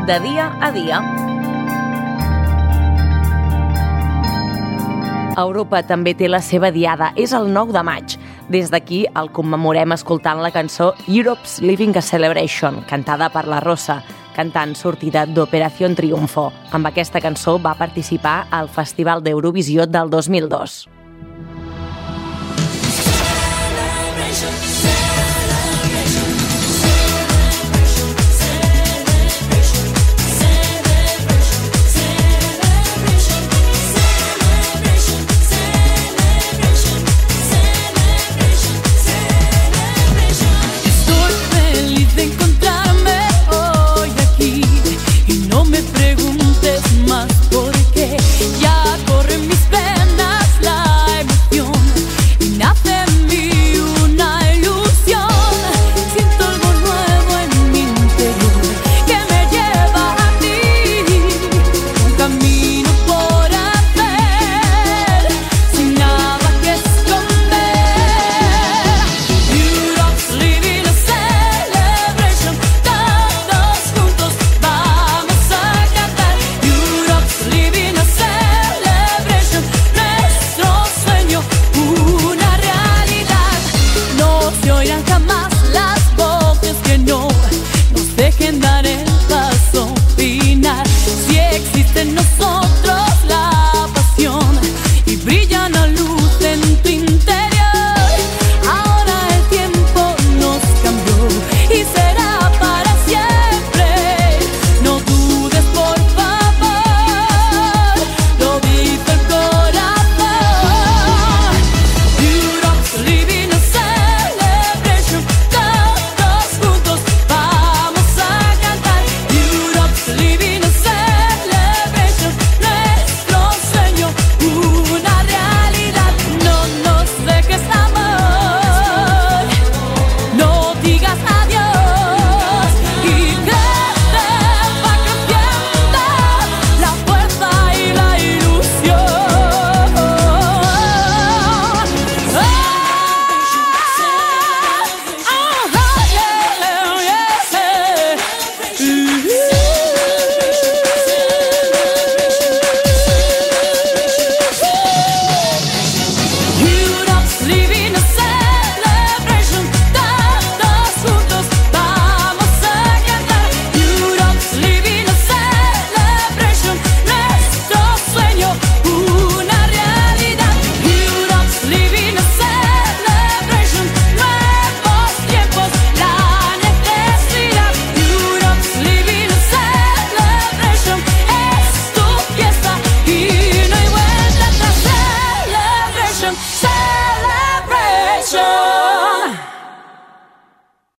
de dia a dia. Europa també té la seva diada, és el 9 de maig. Des d'aquí el commemorem escoltant la cançó Europe's Living a Celebration, cantada per la Rosa, cantant sortida d'Operación Triunfo. Amb aquesta cançó va participar al Festival d'Eurovisió del 2002. Celebration.